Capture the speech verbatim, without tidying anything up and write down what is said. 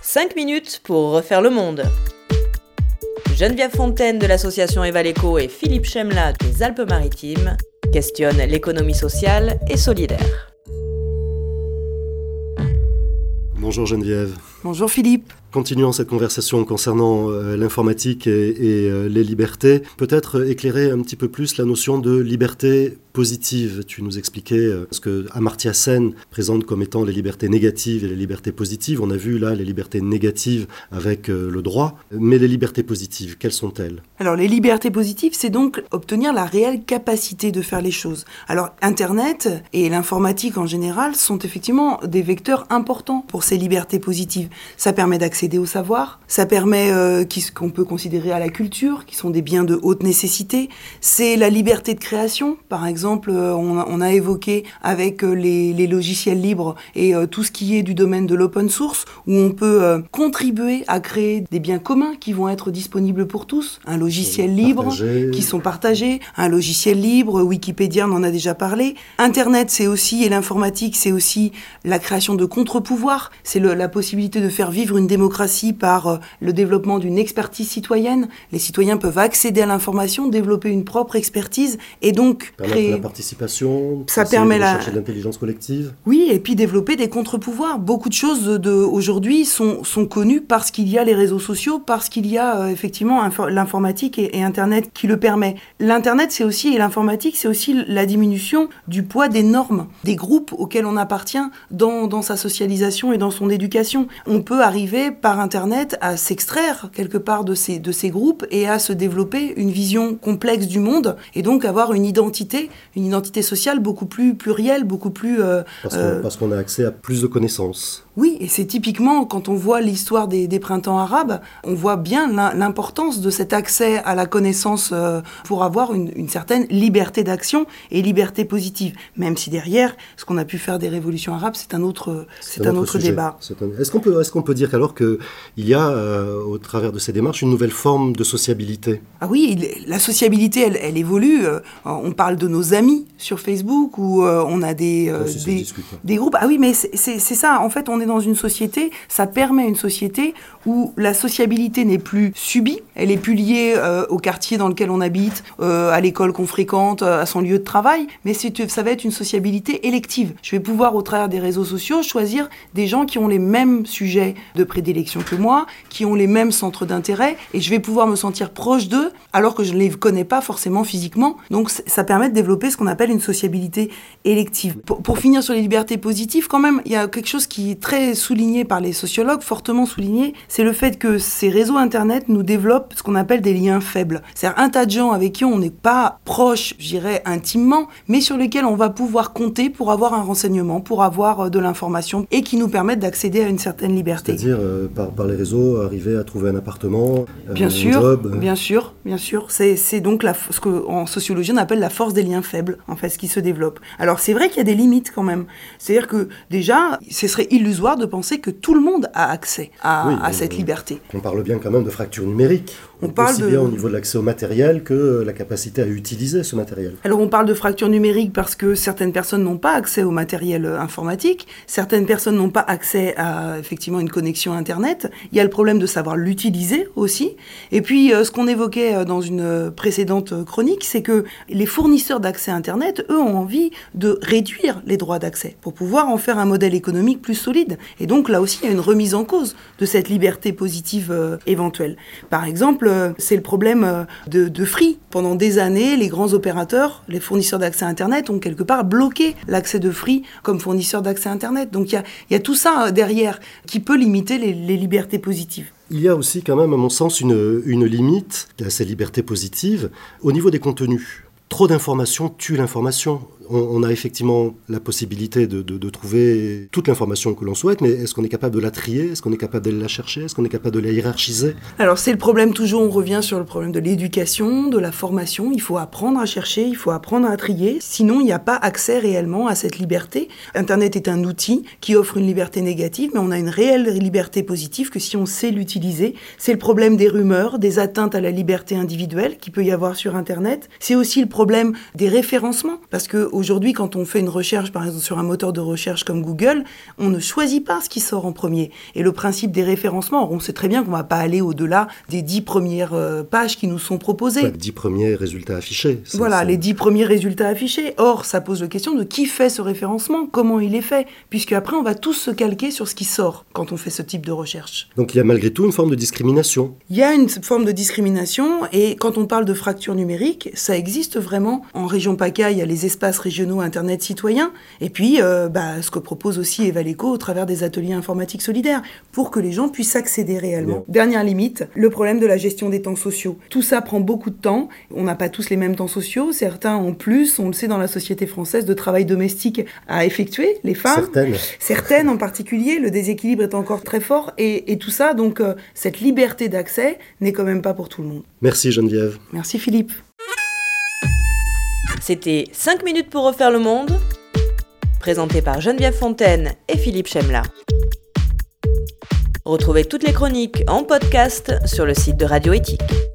cinq minutes pour refaire le monde. Geneviève Fontaine de l'association Evaleco et Philippe Chemla des Alpes-Maritimes questionnent l'économie sociale et solidaire. Bonjour Geneviève. Bonjour Philippe. Continuons cette conversation concernant euh, l'informatique et, et euh, les libertés. Peut-être éclairer un petit peu plus la notion de liberté positive. Tu nous expliquais euh, ce que Amartya Sen présente comme étant les libertés négatives et les libertés positives. On a vu là les libertés négatives avec euh, le droit, mais les libertés positives, quelles sont-elles ? Alors les libertés positives, c'est donc obtenir la réelle capacité de faire les choses. Alors Internet et l'informatique en général sont effectivement des vecteurs importants pour ces libertés positives. Ça permet d'accéder au savoir, ça permet euh, qu'on peut considérer à la culture, qui sont des biens de haute nécessité. C'est la liberté de création. Par exemple, euh, on, a, on a évoqué avec euh, les, les logiciels libres et euh, tout ce qui est du domaine de l'open source, où on peut euh, contribuer à créer des biens communs qui vont être disponibles pour tous. Un logiciel libre partagés. qui sont partagés, un logiciel libre, Wikipédia, on en a déjà parlé. Internet, c'est aussi, et l'informatique, c'est aussi la création de contre-pouvoirs. C'est le, la possibilité de faire vivre une démocratie par euh, le développement d'une expertise citoyenne. Les citoyens peuvent accéder à l'information, développer une propre expertise et donc permettre créer... la participation, ça permet la recherche d'intelligence collective. Oui, et puis développer des contre-pouvoirs. Beaucoup de choses de, de aujourd'hui sont, sont connues parce qu'il y a les réseaux sociaux, parce qu'il y a euh, effectivement infor- l'informatique et, et Internet qui le permet. L'Internet, c'est aussi, et l'informatique, c'est aussi la diminution du poids des normes, des groupes auxquels on appartient dans, dans sa socialisation et dans son éducation. On peut arriver par Internet à s'extraire quelque part de ces, de ces groupes et à se développer une vision complexe du monde et donc avoir une identité, une identité sociale beaucoup plus plurielle, beaucoup plus... Euh, parce, qu'on, euh, parce qu'on a accès à plus de connaissances. Oui, et c'est typiquement, quand on voit l'histoire des, des printemps arabes, on voit bien l'importance de cet accès à la connaissance euh, pour avoir une, une certaine liberté d'action et liberté positive. Même si derrière, ce qu'on a pu faire des révolutions arabes, c'est un autre, c'est c'est un un autre, autre débat. C'est un... Est-ce qu'on peut, est-ce qu'on peut dire alors qu'il y a, euh, au travers de ces démarches, une nouvelle forme de sociabilité ? Ah oui, la sociabilité, elle, elle évolue. Euh, on parle de nos amis sur Facebook, où euh, on a des, euh, si des, des groupes. Ah oui, mais c'est, c'est, c'est ça. En fait, on est dans une société, ça permet une société où la sociabilité n'est plus subie, elle est plus liée euh, au quartier dans lequel on habite, euh, à l'école qu'on fréquente, à son lieu de travail, mais c'est, ça va être une sociabilité élective. Je vais pouvoir, au travers des réseaux sociaux, choisir des gens qui ont les mêmes sujets de prédilection que moi, qui ont les mêmes centres d'intérêt, et je vais pouvoir me sentir proche d'eux, alors que je ne les connais pas forcément physiquement. Donc ça permet de développer ce qu'on appelle une sociabilité élective. Pour, pour finir sur les libertés positives, quand même, il y a quelque chose qui est très souligné par les sociologues, fortement souligné, c'est le fait que ces réseaux Internet nous développent ce qu'on appelle des liens faibles. C'est-à-dire un tas de gens avec qui on n'est pas proche, je dirais, intimement, mais sur lesquels on va pouvoir compter pour avoir un renseignement, pour avoir de l'information, et qui nous permettent d'accéder à une certaine liberté. C'est-à-dire, euh, par, par les réseaux, arriver à trouver un appartement, bien un sûr, job. Bien sûr, bien sûr. C'est, c'est donc la, ce qu'en sociologie on appelle la force des liens faibles, en fait, ce qui se développe. Alors c'est vrai qu'il y a des limites quand même. C'est-à-dire que déjà, ce serait illusoire de penser que tout le monde a accès à, oui, à on, cette liberté. On parle bien quand même de fracture numérique. On parle aussi de... bien au niveau de l'accès au matériel que la capacité à utiliser ce matériel. Alors on parle de fracture numérique parce que certaines personnes n'ont pas accès au matériel informatique, certaines personnes n'ont pas accès à effectivement une connexion Internet. Il y a le problème de savoir l'utiliser aussi. Et puis euh, ce qu'on évoquait dans une précédente chronique, c'est que les fournisseurs d'accès Internet, eux, ont envie de réduire les droits d'accès pour pouvoir en faire un modèle économique plus solide. Et donc là aussi, il y a une remise en cause de cette liberté positive euh, éventuelle. Par exemple, c'est le problème de, de Free. Pendant des années, les grands opérateurs, les fournisseurs d'accès Internet ont quelque part bloqué l'accès de Free comme fournisseur d'accès Internet. Donc il y a, il y a tout ça derrière qui peut limiter les, les libertés positives. Il y a aussi quand même, à mon sens, une, une limite à ces libertés positives au niveau des contenus. Trop d'informations tue l'information. On, on a effectivement la possibilité de, de, de trouver toute l'information que l'on souhaite, mais est-ce qu'on est capable de la trier ? Est-ce qu'on est capable de la chercher ? Est-ce qu'on est capable de la hiérarchiser ? Alors c'est le problème, toujours on revient sur le problème de l'éducation, de la formation. Il faut apprendre à chercher, il faut apprendre à trier, sinon il n'y a pas accès réellement à cette liberté. Internet est un outil qui offre une liberté négative, mais on a une réelle liberté positive que si on sait l'utiliser. C'est le problème des rumeurs, des atteintes à la liberté individuelle qu'il peut y avoir sur Internet. C'est aussi le problème des référencements, parce que aujourd'hui, quand on fait une recherche, par exemple sur un moteur de recherche comme Google, on ne choisit pas ce qui sort en premier. Et le principe des référencements, on sait très bien qu'on ne va pas aller au-delà des dix premières euh, pages qui nous sont proposées. Les dix premiers résultats affichés. C'est, voilà, c'est... les dix premiers résultats affichés. Or, ça pose la question de qui fait ce référencement, comment il est fait, puisque après on va tous se calquer sur ce qui sort quand on fait ce type de recherche. Donc il y a malgré tout une forme de discrimination. Il y a une forme de discrimination, et quand on parle de fracture numérique, ça existe vraiment. En région PACA, il y a les espaces régionaux Internet citoyens, et puis euh, bah, ce que propose aussi Evaleco au travers des ateliers informatiques solidaires, pour que les gens puissent accéder réellement. Bien. Dernière limite, le problème de la gestion des temps sociaux. Tout ça prend beaucoup de temps, on n'a pas tous les mêmes temps sociaux, certains ont plus, on le sait dans la société française, de travail domestique à effectuer, les femmes. Certaines. Certaines en particulier, le déséquilibre est encore très fort, et, et tout ça, donc euh, cette liberté d'accès n'est quand même pas pour tout le monde. Merci Geneviève. Merci Philippe. C'était cinq minutes pour refaire le monde, présenté par Geneviève Fontaine et Philippe Chemla. Retrouvez toutes les chroniques en podcast sur le site de Radio Éthique.